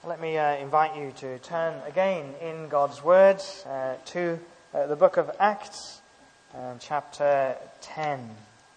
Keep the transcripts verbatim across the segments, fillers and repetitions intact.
Let me uh, invite you to turn again in God's Word uh, to uh, the book of Acts, uh, chapter ten.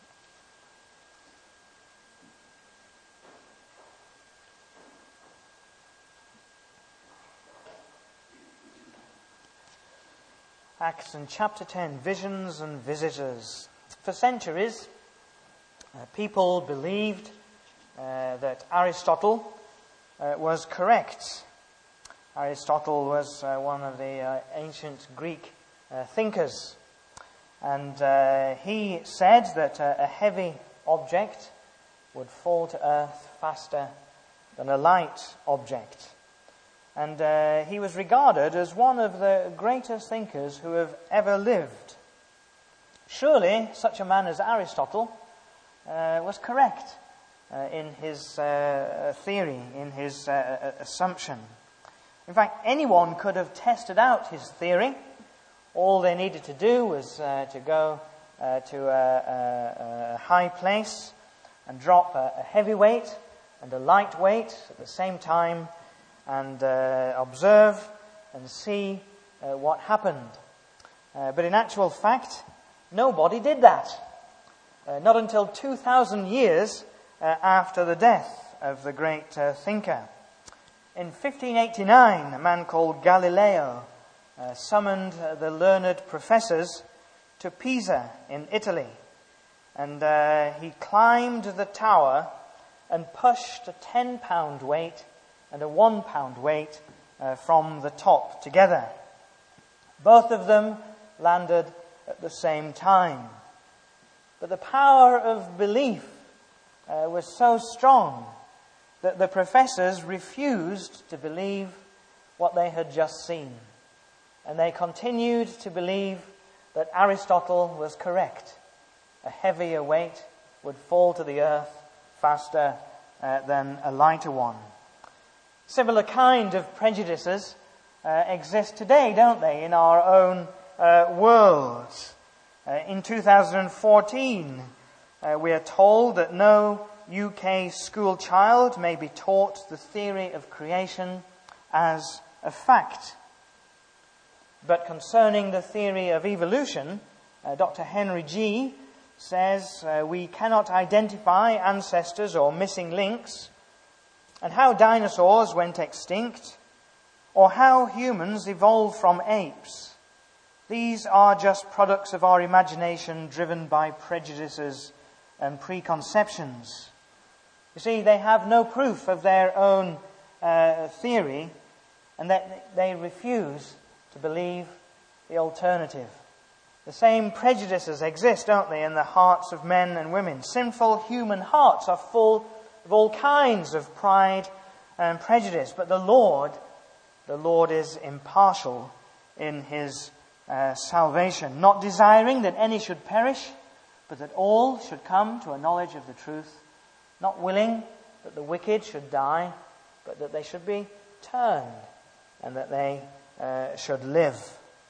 Acts and chapter ten, Visions and Visitors. For centuries, uh, people believed uh, that Aristotle uh, was correct. Aristotle was uh, one of the uh, ancient Greek uh, thinkers. And uh, he said that uh, a heavy object would fall to earth faster than a light object. And uh, he was regarded as one of the greatest thinkers who have ever lived. Surely, such a man as Aristotle uh, was correct uh, in his uh, theory, in his uh, assumption. In fact, anyone could have tested out his theory. All they needed to do was uh, to go uh, to a, a, a high place and drop a, a heavy weight and a light weight at the same time, and uh, observe and see uh, what happened. Uh, but in actual fact, nobody did that. Uh, not until two thousand years uh, after the death of the great uh, thinker. In fifteen eighty-nine, a man called Galileo uh, summoned uh, the learned professors to Pisa in Italy. And uh, he climbed the tower and pushed a ten-pound weight and a one-pound weight uh, from the top together. Both of them landed at the same time. But the power of belief uh, was so strong that the professors refused to believe what they had just seen. And they continued to believe that Aristotle was correct. A heavier weight would fall to the earth faster uh, than a lighter one. Similar kind of prejudices uh, exist today, don't they, in our own uh, world. Uh, in two thousand fourteen, uh, we are told that no U K school child may be taught the theory of creation as a fact. But concerning the theory of evolution, uh, Doctor Henry Gee says uh, we cannot identify ancestors or missing links, and how dinosaurs went extinct, or how humans evolved from apes. These are just products of our imagination driven by prejudices and preconceptions. You see, they have no proof of their own uh, theory, and that they refuse to believe the alternative. The same prejudices exist, don't they, in the hearts of men and women. Sinful human hearts are full of all kinds of pride and prejudice, but the Lord, the Lord is impartial in his uh, salvation, not desiring that any should perish, but that all should come to a knowledge of the truth, not willing that the wicked should die, but that they should be turned and that they uh, should live.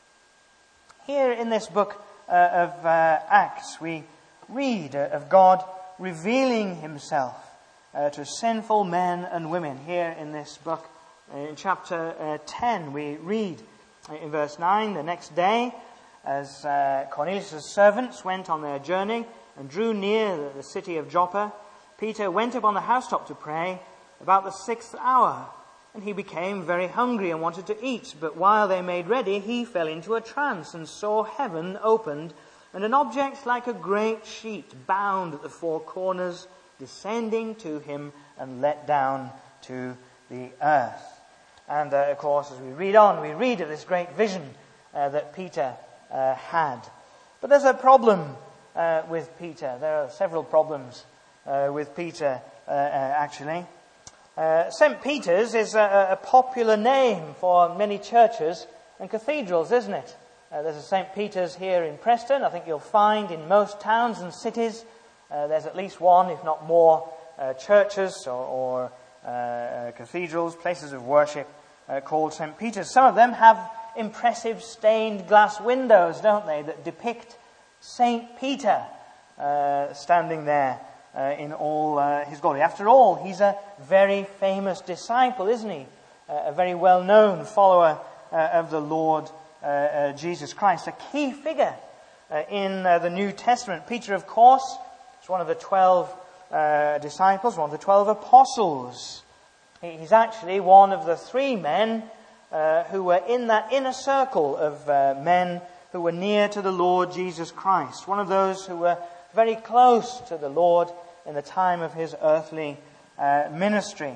Here in this book uh, of uh, Acts, we read uh, of God revealing himself Uh, to sinful men and women. Here in this book, uh, in chapter uh, ten, we read uh, in verse nine, the next day, as uh, Cornelius' servants went on their journey and drew near the, the city of Joppa, Peter went up on the housetop to pray about the sixth hour, and he became very hungry and wanted to eat. But while they made ready, he fell into a trance and saw heaven opened, and an object like a great sheet bound at the four corners, descending to him and let down to the earth. And uh, of course, as we read on, we read of this great vision uh, that Peter uh, had. But there's a problem uh, with Peter. There are several problems uh, with Peter, uh, uh, actually. Uh, Saint Peter's is a, a popular name for many churches and cathedrals, isn't it? Uh, there's a Saint Peter's here in Preston. I think you'll find in most towns and cities Uh, there's at least one, if not more, uh, churches or, or uh, cathedrals, places of worship uh, called Saint Peter's. Some of them have impressive stained glass windows, don't they, that depict Saint Peter uh, standing there uh, in all uh, his glory. After all, he's a very famous disciple, isn't he, a very well-known follower uh, of the Lord uh, uh, Jesus Christ, a key figure uh, in uh, the New Testament. Peter, of course, is one of the twelve uh, disciples, one of the twelve apostles. He's actually one of the three men uh, who were in that inner circle of uh, men who were near to the Lord Jesus Christ. One of those who were very close to the Lord in the time of his earthly uh, ministry,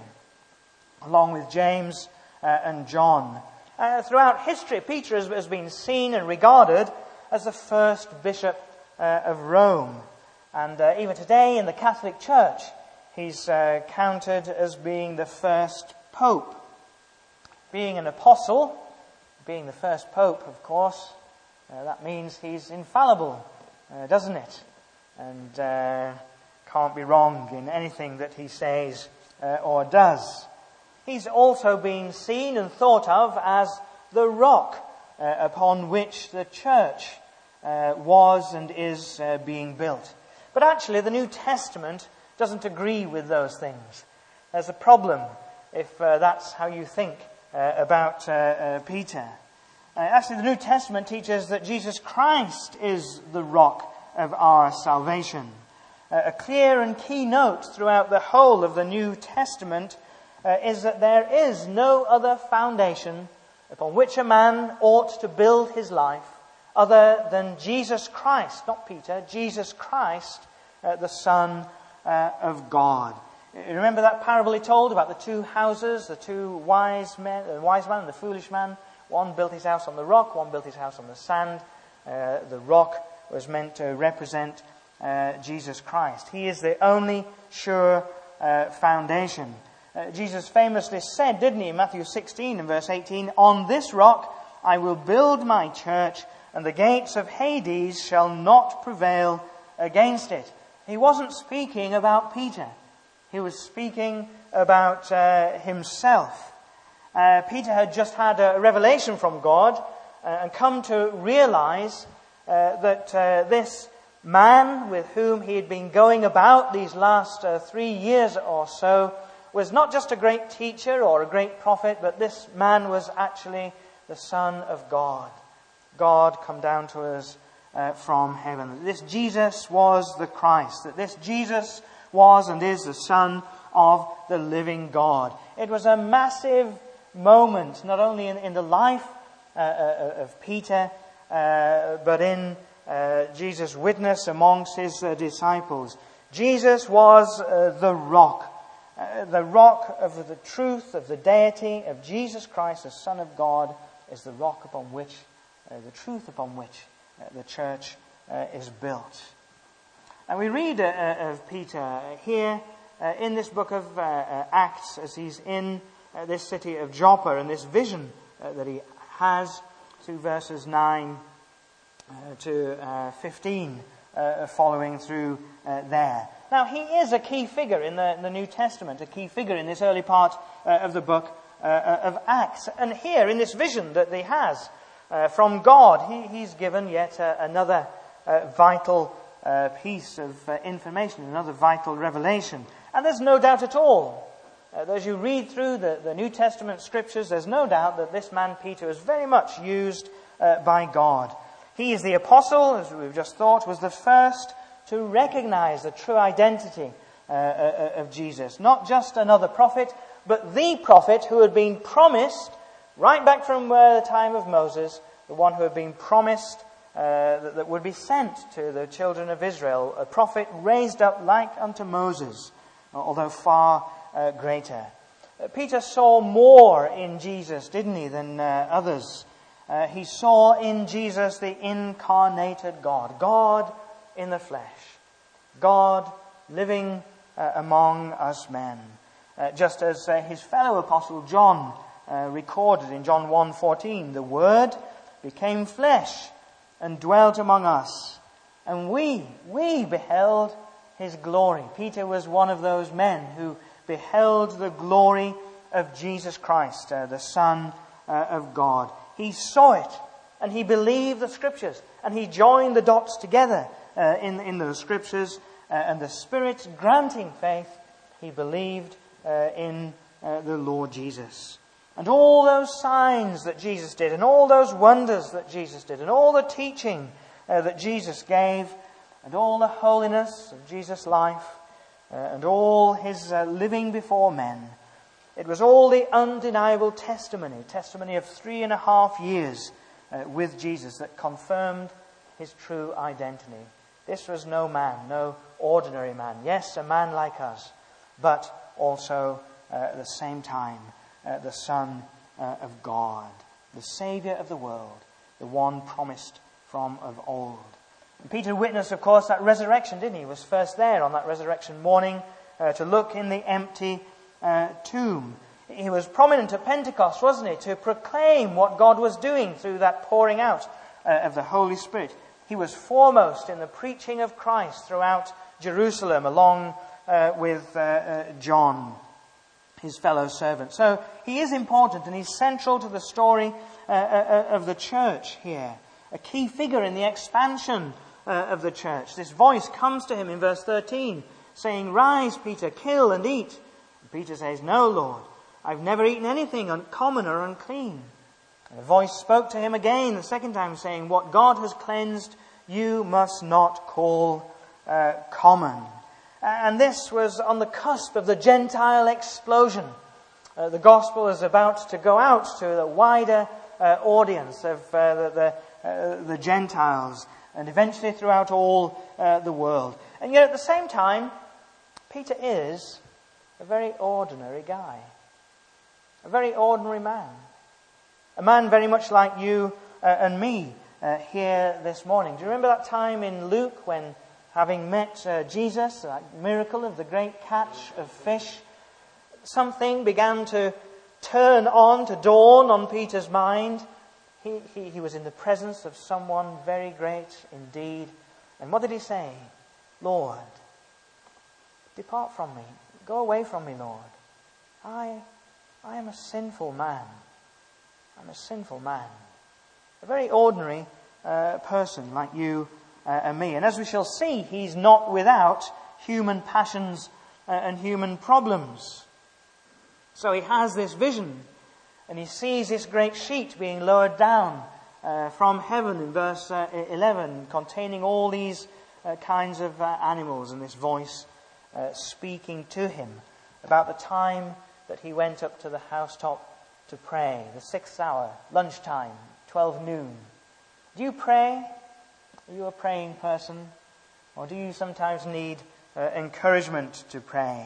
along with James uh, and John. Uh, throughout history, Peter has, has been seen and regarded as the first bishop uh, of Rome. And uh, even today in the Catholic Church, he's uh, counted as being the first pope. Being an apostle, being the first pope, of course, uh, that means he's infallible, uh, doesn't it? And uh, can't be wrong in anything that he says uh, or does. He's also been seen and thought of as the rock uh, upon which the church uh, was and is uh, being built. But actually, the New Testament doesn't agree with those things. There's a problem if uh, that's how you think uh, about uh, uh, Peter. Uh, actually, the New Testament teaches that Jesus Christ is the rock of our salvation. Uh, a clear and key note throughout the whole of the New Testament uh, is that there is no other foundation upon which a man ought to build his life other than Jesus Christ, not Peter, Jesus Christ, uh, the Son uh, of God. You remember that parable he told about the two houses, the two wise men, the wise man and the foolish man? One built his house on the rock, one built his house on the sand. Uh, the rock was meant to represent uh, Jesus Christ. He is the only sure uh, foundation. Uh, Jesus famously said, didn't he, in Matthew sixteen and verse eighteen, "On this rock I will build my church, and the gates of Hades shall not prevail against it." He wasn't speaking about Peter. He was speaking about uh, himself. Uh, Peter had just had a revelation from God uh, and come to realize uh, that uh, this man with whom he had been going about these last uh, three years or so was not just a great teacher or a great prophet, but this man was actually the Son of God. God come down to us uh, from heaven. This Jesus was the Christ. That this Jesus was and is the Son of the living God. It was a massive moment, not only in, in the life uh, uh, of Peter, uh, but in uh, Jesus' witness amongst his uh, disciples. Jesus was uh, the rock. Uh, the rock of the truth of the deity of Jesus Christ, the Son of God, is the rock upon which, uh, the truth upon which uh, the church uh, is built. And we read uh, of Peter here uh, in this book of uh, uh, Acts as he's in uh, this city of Joppa and this vision uh, that he has through verses nine uh, to uh, fifteen uh, following through uh, there. Now, he is a key figure in the, in the New Testament, a key figure in this early part uh, of the book uh, of Acts. And here, in this vision that he has uh, from God, he, he's given yet uh, another uh, vital uh, piece of uh, information, another vital revelation. And there's no doubt at all, uh, as you read through the, the New Testament scriptures, there's no doubt that this man Peter is very much used uh, by God. He is the apostle, as we've just thought, was the first to recognize the true identity uh, uh, of Jesus. Not just another prophet, but the prophet who had been promised, right back from uh, the time of Moses, the one who had been promised uh, that, that would be sent to the children of Israel, a prophet raised up like unto Moses, although far uh, greater. Uh, Peter saw more in Jesus, didn't he, than uh, others. Uh, he saw in Jesus the incarnated God, God in the flesh, God living uh, among us men. Uh, just as uh, his fellow apostle John uh, recorded in John one fourteen, the Word became flesh and dwelt among us, and we, we beheld his glory. Peter was one of those men who beheld the glory of Jesus Christ, uh, the Son uh, of God. He saw it, and he believed the Scriptures, and he joined the dots together uh, in, in the Scriptures, uh, and the Spirit granting faith, he believed uh, in uh, the Lord Jesus. And all those signs that Jesus did, and all those wonders that Jesus did, and all the teaching uh, that Jesus gave, and all the holiness of Jesus' life, uh, and all his uh, living before men, it was all the undeniable testimony, testimony of three and a half years uh, with Jesus that confirmed his true identity. This was no man, no ordinary man. Yes, a man like us, but also uh, at the same time, uh, the Son uh, of God, the Saviour of the world, the one promised from of old. And Peter witnessed, of course, that resurrection, didn't he? He was first there on that resurrection morning uh, to look in the empty uh, tomb. He was prominent at Pentecost, wasn't he, to proclaim what God was doing through that pouring out uh, of the Holy Spirit. He was foremost in the preaching of Christ throughout Jerusalem, along uh, with uh, uh, John, his fellow servant. So he is important, and he's central to the story uh, uh, of the church here. A key figure in the expansion uh, of the church. This voice comes to him in verse thirteen, saying, "Rise, Peter, kill and eat." And Peter says, "No, Lord, I've never eaten anything uncommon or unclean." And the voice spoke to him again the second time, saying, "What God has cleansed, you must not call uh, common." And this was on the cusp of the Gentile explosion. Uh, the gospel is about to go out to the wider uh, audience of uh, the, the, uh, the Gentiles, and eventually throughout all uh, the world. And yet at the same time, Peter is a very ordinary guy. A very ordinary man. A man very much like you uh, and me uh, here this morning. Do you remember that time in Luke when, having met uh, Jesus, that miracle of the great catch of fish, something began to turn on, to dawn on Peter's mind? He, he, he was in the presence of someone very great indeed. And what did he say? "Lord, depart from me. Go away from me, Lord. I, I am a sinful man. I'm a sinful man." A very ordinary uh, person like you uh, and me. And as we shall see, he's not without human passions uh, and human problems. So he has this vision, and he sees this great sheet being lowered down uh, from heaven in verse uh, eleven, containing all these uh, kinds of uh, animals, and this voice uh, speaking to him about the time that he went up to the housetop to pray, the sixth hour, lunchtime, twelve noon. Do you pray? Are you a praying person? Or do you sometimes need uh, encouragement to pray?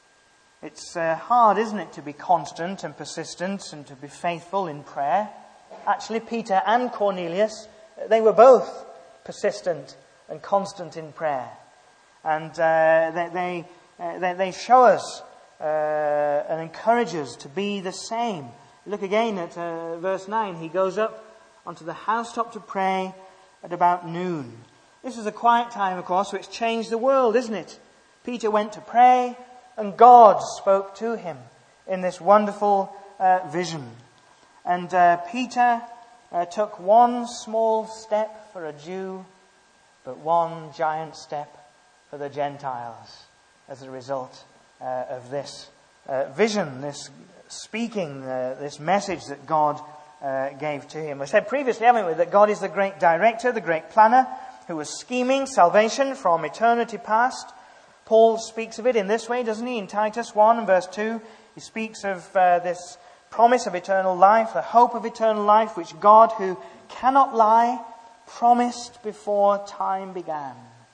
It's uh, hard, isn't it, to be constant and persistent and to be faithful in prayer. Actually, Peter and Cornelius, they were both persistent and constant in prayer. And uh, they, they, uh, they, they show us uh, and encourage us to be the same. Look again at uh, verse nine. He goes up onto the housetop to pray at about noon. This was a quiet time, of course, which changed the world, isn't it? Peter went to pray, and God spoke to him in this wonderful uh, vision. And uh, Peter uh, took one small step for a Jew, but one giant step for the Gentiles as a result uh, of this uh, vision, this speaking, uh, this message that God uh, gave to him. We said previously, haven't we, that God is the great director, the great planner, who was scheming salvation from eternity past. Paul speaks of it in this way, doesn't he? In Titus one and verse two, he speaks of uh, this promise of eternal life, the hope of eternal life, which God, who cannot lie, promised before time began.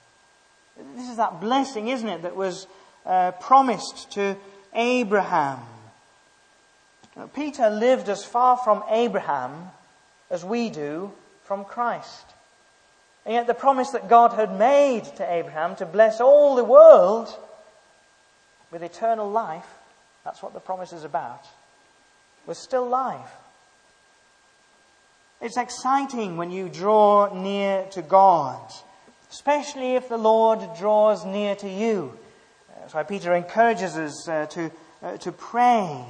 This is that blessing, isn't it, that was uh, promised to Abraham. Now, Peter lived as far from Abraham as we do from Christ. And yet the promise that God had made to Abraham to bless all the world with eternal life, that's what the promise is about, was still live. It's exciting when you draw near to God, especially if the Lord draws near to you. That's why Peter encourages us uh, to, uh, to pray.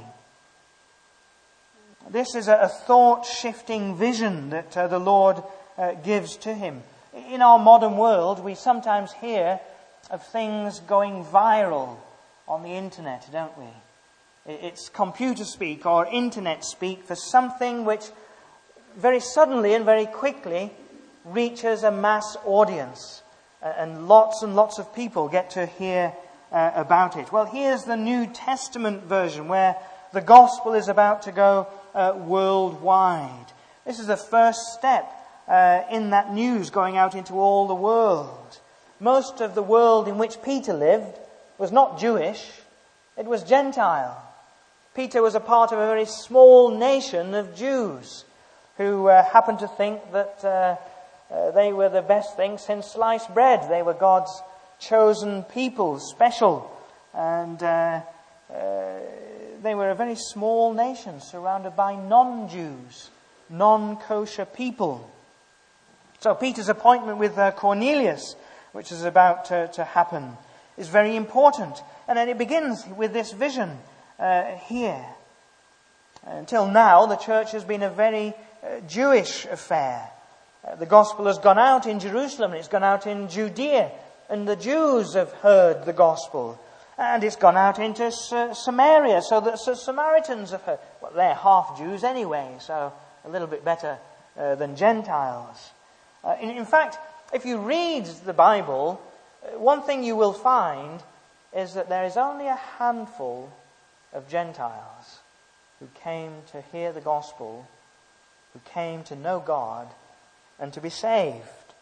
This is a, a thought-shifting vision that uh, the Lord uh, gives to him. In our modern world, we sometimes hear of things going viral on the internet, don't we? It's computer speak or internet speak for something which very suddenly and very quickly reaches a mass audience. And lots and lots of people get to hear uh, about it. Well, here's the New Testament version where the gospel is about to go uh, worldwide. This is the first step uh, in that news going out into all the world. Most of the world in which Peter lived was not Jewish, it was Gentile. Peter was a part of a very small nation of Jews who uh, happened to think that uh, uh, they were the best thing since sliced bread. They were God's chosen people, special. And uh, uh, they were a very small nation surrounded by non-Jews, non-kosher people. So Peter's appointment with uh, Cornelius, which is about to, to happen, is very important. And then it begins with this vision uh, here. Until now, the church has been a very uh, Jewish affair. Uh, the gospel has gone out in Jerusalem, and it's gone out in Judea, and the Jews have heard the gospel. And it's gone out into S- Samaria, so that the Samaritans have heard. Well, they're half Jews anyway, so a little bit better uh, than Gentiles. Uh, in, in fact, if you read the Bible, uh, one thing you will find is that there is only a handful of Gentiles who came to hear the gospel, who came to know God and to be saved.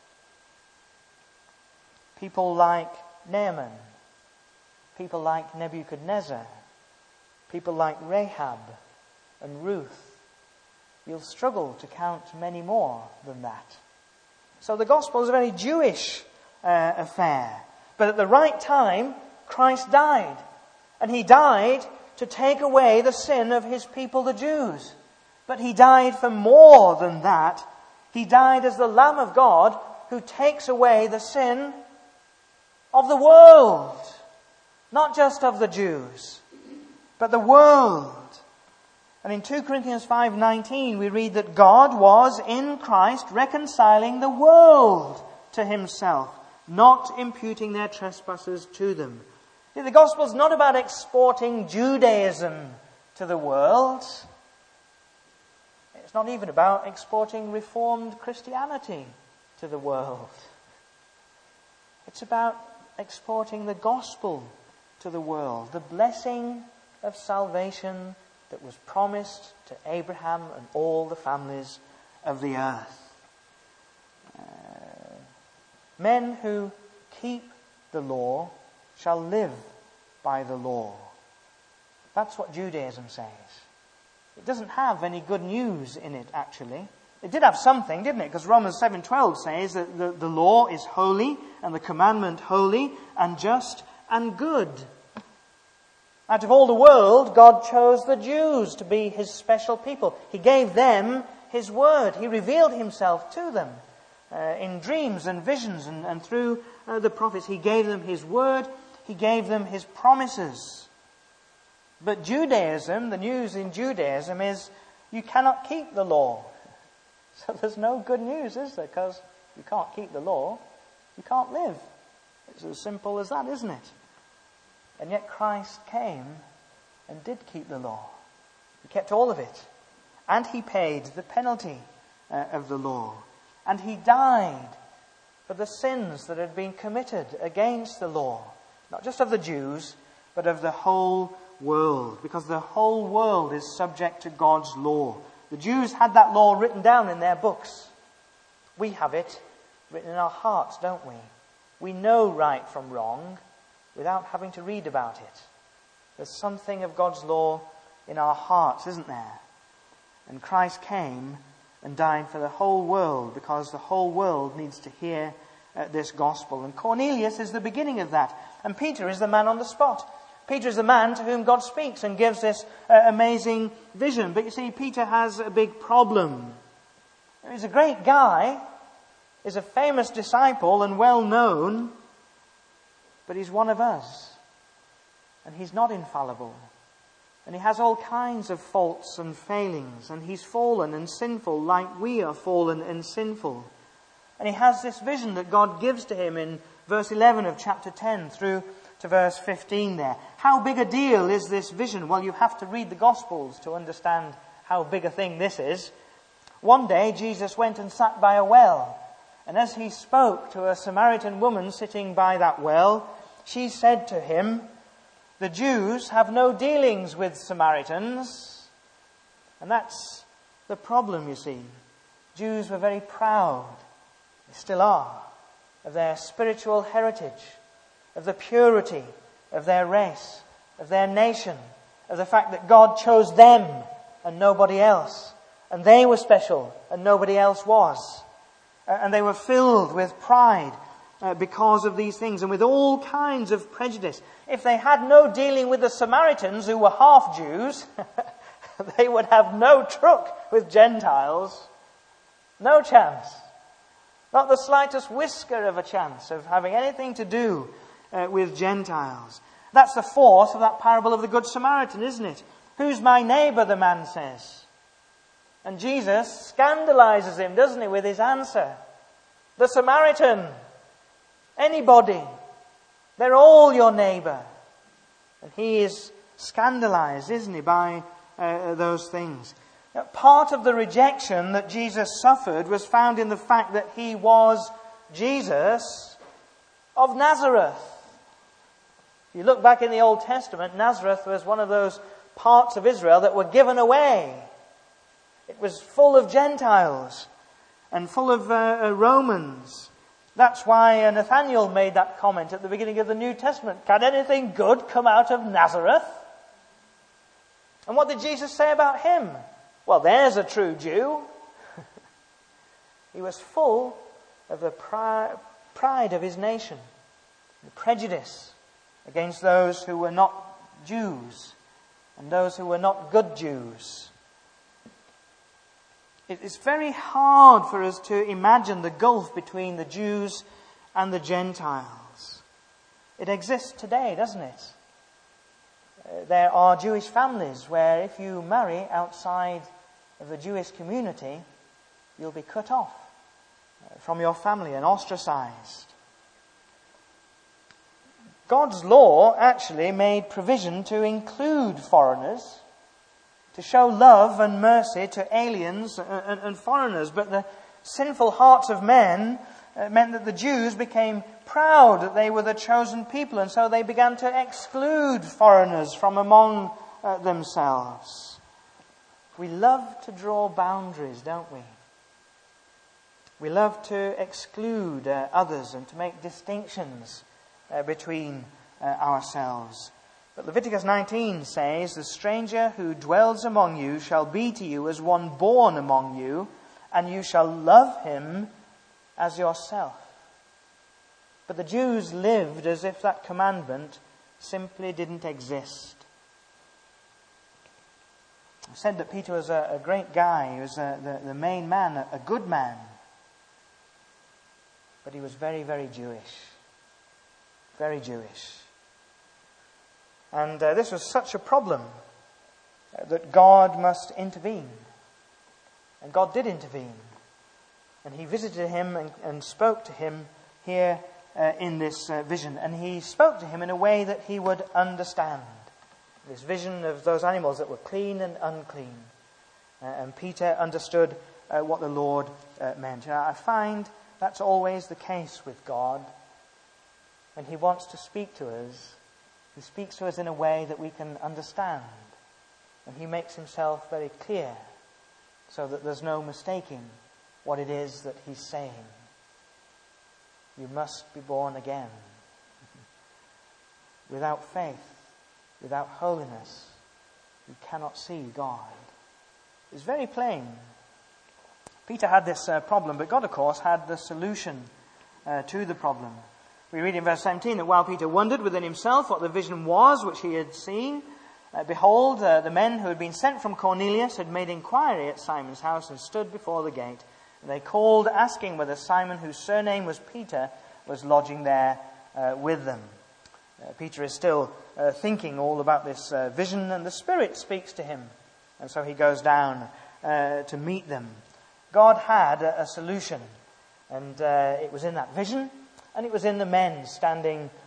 People like Naaman, people like Nebuchadnezzar, people like Rahab and Ruth. You'll struggle to count many more than that. So the gospel is a very Jewish uh, affair. But at the right time, Christ died. And he died to take away the sin of his people, the Jews. But he died for more than that. He died as the Lamb of God who takes away the sin of the world. Not just of the Jews, but the world. And in two Corinthians five nineteen we read that God was in Christ reconciling the world to himself, not imputing their trespasses to them. See, the gospel is not about exporting Judaism to the world. It's not even about exporting Reformed Christianity to the world. It's about exporting the gospel to the world, the blessing of salvation that was promised to Abraham and all the families of the earth. Uh, men who keep the law shall live by the law. That's what Judaism says. It doesn't have any good news in it, actually. It did have something, didn't it? Because Romans seven twelve says that the, the law is holy and the commandment holy and just and good. Out of all the world, God chose the Jews to be his special people. He gave them his word. He revealed himself to them uh, in dreams and visions and, and through uh, the prophets. He gave them his word. He gave them his promises. But Judaism, the news in Judaism is you cannot keep the law. So there's no good news, is there? Because you can't keep the law, you can't live. It's as simple as that, isn't it? And yet Christ came and did keep the law. He kept all of it. And he paid the penalty uh, of the law. And he died for the sins that had been committed against the law. Not just of the Jews, but of the whole world. Because the whole world is subject to God's law. The Jews had that law written down in their books. We have it written in our hearts, don't we? We know right from wrong without having to read about it. There's something of God's law in our hearts, isn't there? And Christ came and died for the whole world because the whole world needs to hear uh, this gospel. And Cornelius is the beginning of that. And Peter is the man on the spot. Peter is the man to whom God speaks and gives this uh, amazing vision. But you see, Peter has a big problem. He's a great guy. He's a famous disciple and well known. But he's one of us. And he's not infallible. And he has all kinds of faults and failings. And he's fallen and sinful like we are fallen and sinful. And he has this vision that God gives to him in verse eleven of chapter ten through to verse fifteen there. How big a deal is this vision? Well, you have to read the Gospels to understand how big a thing this is. One day, Jesus went and sat by a well. And as he spoke to a Samaritan woman sitting by that well, she said to him, "The Jews have no dealings with Samaritans." And that's the problem, you see. Jews were very proud, they still are, of their spiritual heritage, of the purity of their race, of their nation, of the fact that God chose them and nobody else. And they were special and nobody else was. And they were filled with pride uh, because of these things and with all kinds of prejudice. If they had no dealing with the Samaritans, who were half Jews, they would have no truck with Gentiles. No chance. Not the slightest whisker of a chance of having anything to do uh, with Gentiles. That's the force of that parable of the Good Samaritan, isn't it? "Who's my neighbour?" the man says. And Jesus scandalizes him, doesn't he, with his answer. The Samaritan. Anybody. They're all your neighbour. And he is scandalized, isn't he, by uh, those things. Now, part of the rejection that Jesus suffered was found in the fact that he was Jesus of Nazareth. If you look back in the Old Testament, Nazareth was one of those parts of Israel that were given away. It was full of Gentiles and full of uh, Romans. That's why uh, Nathanael made that comment at the beginning of the New Testament. Can anything good come out of Nazareth? And what did Jesus say about him? Well, there's a true Jew. He was full of the pri- pride of his nation, the prejudice against those who were not Jews and those who were not good Jews. It is very hard for us to imagine the gulf between the Jews and the Gentiles. It exists today, doesn't it? Uh, there are Jewish families where if you marry outside of the Jewish community, you'll be cut off uh, from your family and ostracized. God's law actually made provision to include foreigners, to show love and mercy to aliens and, and, and foreigners. But the sinful hearts of men uh, meant that the Jews became proud that they were the chosen people, and so they began to exclude foreigners from among uh, themselves. We love to draw boundaries, don't we? We love to exclude uh, others and to make distinctions uh, between uh, ourselves. But Leviticus nineteen says, "The stranger who dwells among you shall be to you as one born among you, and you shall love him as yourself." But the Jews lived as if that commandment simply didn't exist. I said that Peter was a, a great guy. He was a, the, the main man, a, a good man. But he was very, very Jewish. Very Jewish. And uh, this was such a problem uh, that God must intervene. And God did intervene. And he visited him and, and spoke to him here uh, in this uh, vision. And he spoke to him in a way that he would understand. This vision of those animals that were clean and unclean. Uh, and Peter understood uh, what the Lord uh, meant. And I find that's always the case with God. When he wants to speak to us, he speaks to us in a way that we can understand. And he makes himself very clear so that there's no mistaking what it is that he's saying. You must be born again. Without faith, without holiness, you cannot see God. It's very plain. Peter had this uh, problem, but God, of course, had the solution uh, to the problem. We read in verse seventeen that while Peter wondered within himself what the vision was which he had seen, uh, behold, uh, the men who had been sent from Cornelius had made inquiry at Simon's house and stood before the gate. And they called, asking whether Simon, whose surname was Peter, was lodging there uh, with them. Uh, Peter is still uh, thinking all about this uh, vision, and the Spirit speaks to him. And so he goes down uh, to meet them. God had a, a solution, and uh, it was in that vision. And it was in the men standing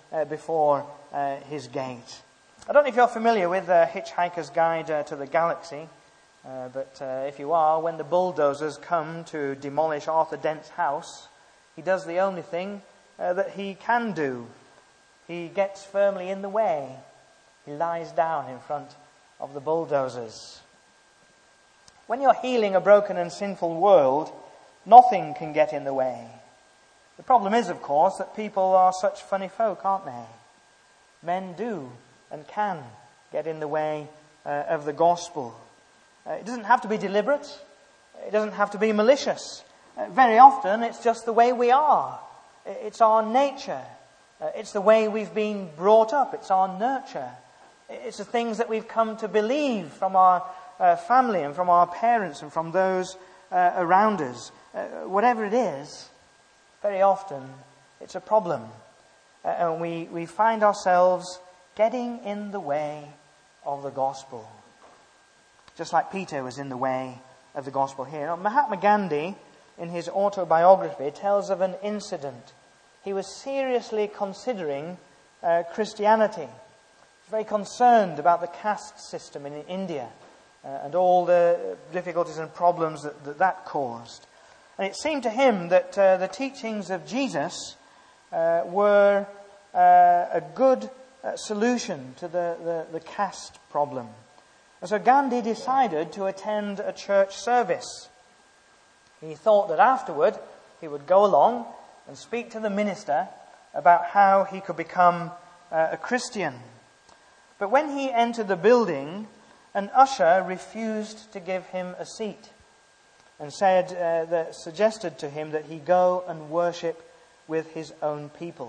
uh, before uh, his gate. I don't know if you're familiar with uh, Hitchhiker's Guide uh, to the Galaxy, uh, but uh, if you are, when the bulldozers come to demolish Arthur Dent's house, he does the only thing uh, that he can do. He gets firmly in the way. He lies down in front of the bulldozers. When you're healing a broken and sinful world, nothing can get in the way. The problem is, of course, that people are such funny folk, aren't they? Men do and can get in the way uh, of the gospel. Uh, it doesn't have to be deliberate. It doesn't have to be malicious. Uh, very often, it's just the way we are. It's our nature. Uh, it's the way we've been brought up. It's our nurture. It's the things that we've come to believe from our uh, family and from our parents and from those uh, around us. Uh, whatever it is, very often it's a problem. Uh, and we, we find ourselves getting in the way of the gospel. Just like Peter was in the way of the gospel here. Now, Mahatma Gandhi, in his autobiography, tells of an incident. He was seriously considering uh, Christianity. He was very concerned about the caste system in India uh, and all the difficulties and problems that that, that caused. And it seemed to him that uh, the teachings of Jesus uh, were uh, a good uh, solution to the, the, the caste problem. And so Gandhi decided to attend a church service. He thought that afterward he would go along and speak to the minister about how he could become uh, a Christian. But when he entered the building, an usher refused to give him a seat and said uh, that suggested to him that he go and worship with his own people.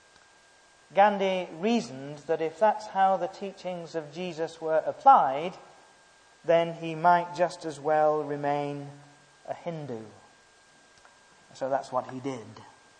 Gandhi reasoned that if that's how the teachings of Jesus were applied, then he might just as well remain a Hindu. So that's what he did.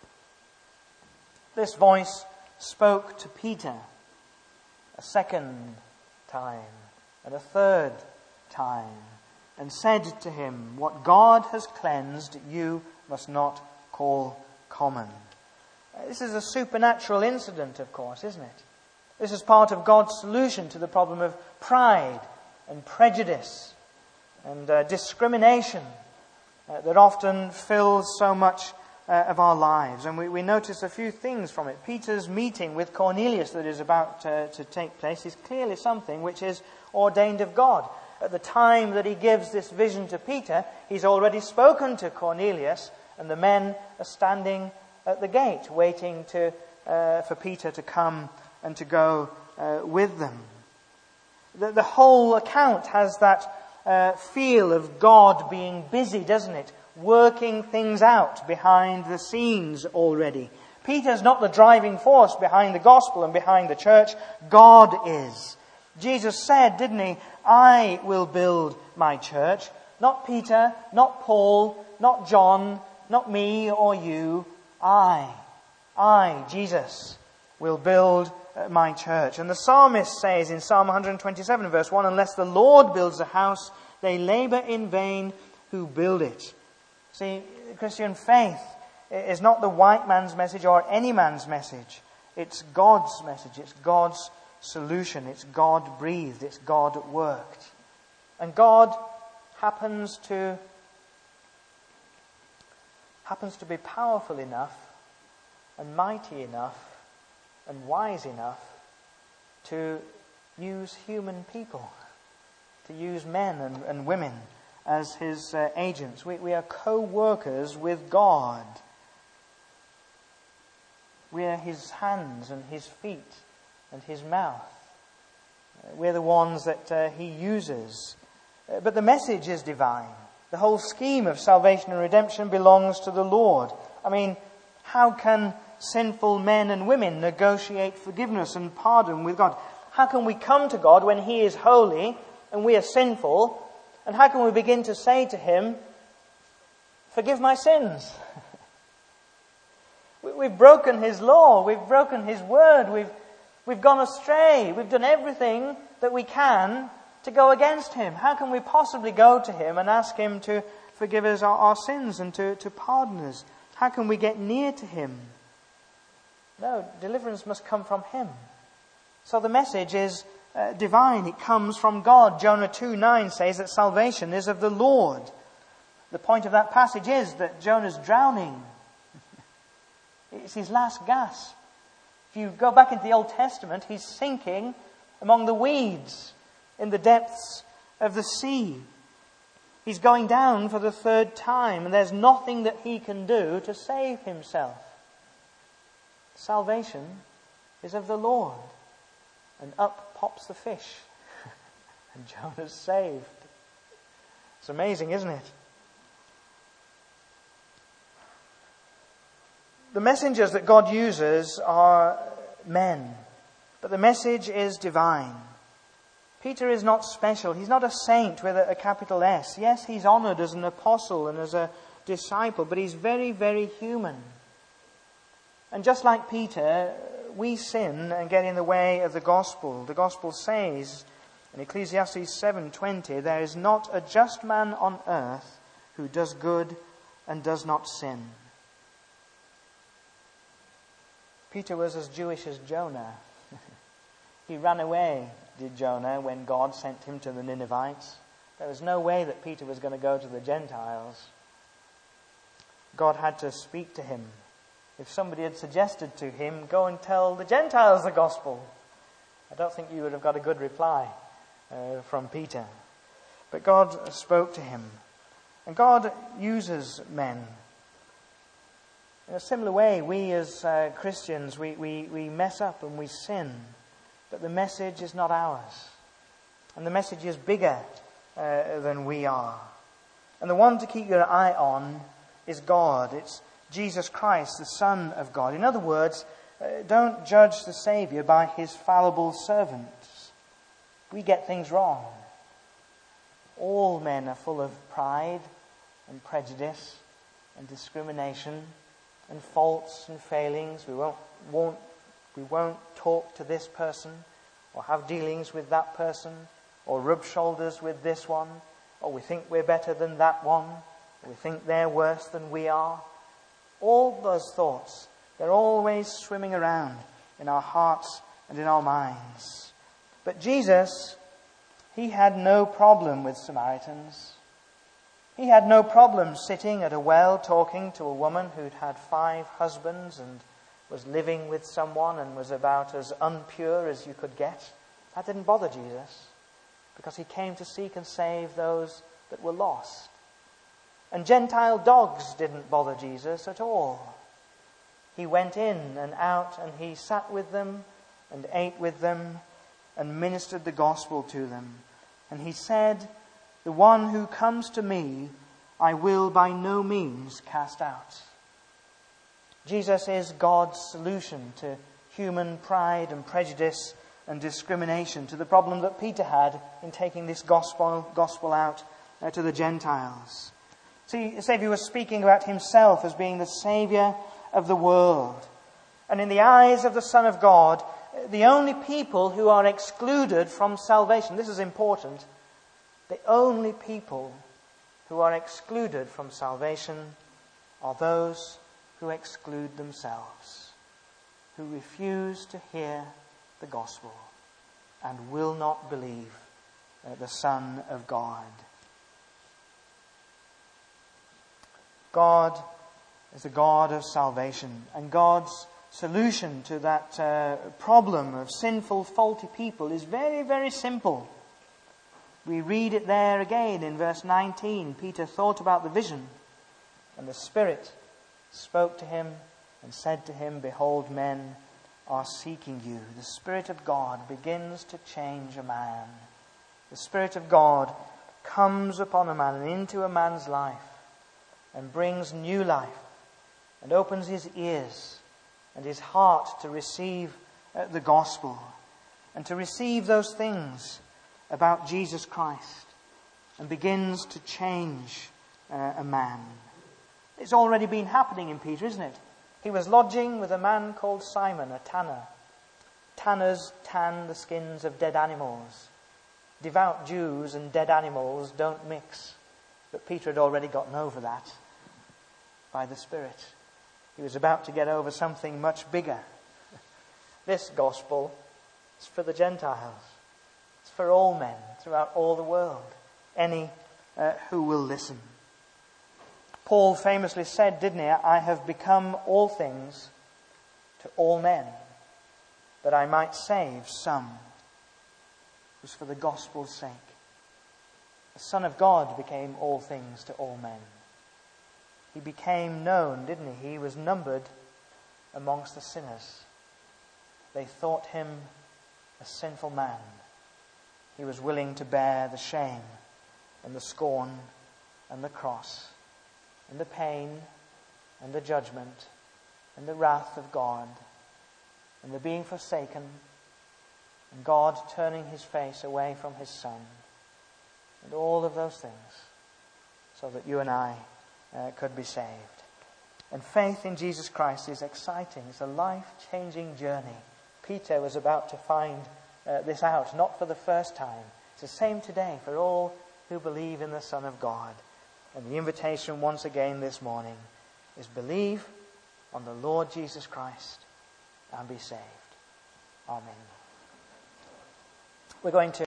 This voice spoke to Peter a second time and a third time and said to him, "What God has cleansed, you must not call common." This is a supernatural incident, of course, isn't it? This is part of God's solution to the problem of pride and prejudice and uh, discrimination uh, that often fills so much uh, of our lives. And we, we notice a few things from it. Peter's meeting with Cornelius that is about uh, to take place is clearly something which is ordained of God. At the time that he gives this vision to Peter, he's already spoken to Cornelius, and the men are standing at the gate, waiting to uh, for Peter to come and to go uh, with them. The, the whole account has that uh, feel of God being busy, doesn't it? Working things out behind the scenes already. Peter's not the driving force behind the gospel and behind the church. God is. Jesus said, didn't he, "I will build my church." Not Peter, not Paul, not John, not me or you. I, I, Jesus, will build my church. And the psalmist says in Psalm one twenty-seven, verse one, "Unless the Lord builds a house, they labor in vain who build it." See, Christian faith is not the white man's message or any man's message. It's God's message. It's God's solution. It's God-breathed. It's God-worked. And God happens to happens to be powerful enough and mighty enough and wise enough to use human people, to use men and, and women as his uh, agents. We, we are co-workers with God. We are his hands and his feet and his mouth. We're the ones that uh, he uses. Uh, but the message is divine. The whole scheme of salvation and redemption belongs to the Lord. I mean, how can sinful men and women negotiate forgiveness and pardon with God? How can we come to God when he is holy and we are sinful? And how can we begin to say to him, "Forgive my sins"? We've broken his law. We've broken his word. We've, we've gone astray. We've done everything that we can to go against him. How can we possibly go to him and ask him to forgive us our, our sins and to, to pardon us? How can we get near to him? No, deliverance must come from him. So the message is uh, divine. It comes from God. Jonah two nine says that salvation is of the Lord. The point of that passage is that Jonah's drowning. It's his last gasp. If you go back into the Old Testament, he's sinking among the weeds in the depths of the sea. He's going down for the third time, and there's nothing that he can do to save himself. Salvation is of the Lord. And up pops the fish. And Jonah's saved. It's amazing, isn't it? The messengers that God uses are men, but the message is divine. Peter is not special. He's not a saint with a, a capital S. Yes, he's honored as an apostle and as a disciple, but he's very, very human. And just like Peter, we sin and get in the way of the gospel. The gospel says in Ecclesiastes seven twenty, there is not a just man on earth who does good and does not sin. Peter was as Jewish as Jonah. He ran away, did Jonah, when God sent him to the Ninevites. There was no way that Peter was going to go to the Gentiles. God had to speak to him. If somebody had suggested to him, go and tell the Gentiles the gospel, I don't think you would have got a good reply uh, from Peter. But God spoke to him. And God uses men. In a similar way, we as uh, Christians, we, we, we mess up and we sin. But the message is not ours. And the message is bigger uh, than we are. And the one to keep your eye on is God. It's Jesus Christ, the Son of God. In other words, uh, don't judge the Saviour by his fallible servants. We get things wrong. All men are full of pride and prejudice and discrimination and faults and failings. We won't, won't, we won't talk to this person or have dealings with that person or rub shoulders with this one, or we think we're better than that one, or we think they're worse than we are. All those thoughts, they're always swimming around in our hearts and in our minds. But Jesus, he had no problem with Samaritans. He had no problem sitting at a well talking to a woman who'd had five husbands and was living with someone and was about as unpure as you could get. That didn't bother Jesus, because he came to seek and save those that were lost. And Gentile dogs didn't bother Jesus at all. He went in and out and he sat with them and ate with them and ministered the gospel to them. And he said, the one who comes to me, I will by no means cast out. Jesus is God's solution to human pride and prejudice and discrimination, to the problem that Peter had in taking this gospel, gospel out uh, to the Gentiles. See, the Saviour was speaking about himself as being the Saviour of the world. And in the eyes of the Son of God, the only people who are excluded from salvation, this is important, the only people who are excluded from salvation are those who exclude themselves, who refuse to hear the gospel and will not believe uh, the Son of God. God is the God of salvation, and God's solution to that uh, problem of sinful, faulty people is very, very simple. We read it there again in verse nineteen. Peter thought about the vision, and the Spirit spoke to him and said to him, behold, men are seeking you. The Spirit of God begins to change a man. The Spirit of God comes upon a man and into a man's life and brings new life and opens his ears and his heart to receive uh, the gospel and to receive those things about Jesus Christ, and begins to change uh, a man. It's already been happening in Peter, isn't it? He was lodging with a man called Simon, a tanner. Tanners tan the skins of dead animals. Devout Jews and dead animals don't mix. But Peter had already gotten over that by the Spirit. He was about to get over something much bigger. This gospel is for the Gentiles. It's for all men throughout all the world. Any uh, who will listen. Paul famously said, didn't he, I have become all things to all men, that I might save some. It was for the gospel's sake. The Son of God became all things to all men. He became known, didn't he? He was numbered amongst the sinners. They thought him a sinful man. He was willing to bear the shame and the scorn and the cross and the pain and the judgment and the wrath of God and the being forsaken and God turning his face away from his Son and all of those things so that you and I uh, could be saved. And faith in Jesus Christ is exciting. It's a life-changing journey. Peter was about to find uh, this out, not for the first time. It's the same today for all who believe in the Son of God. And the invitation once again this morning is believe on the Lord Jesus Christ and be saved. Amen. We're going to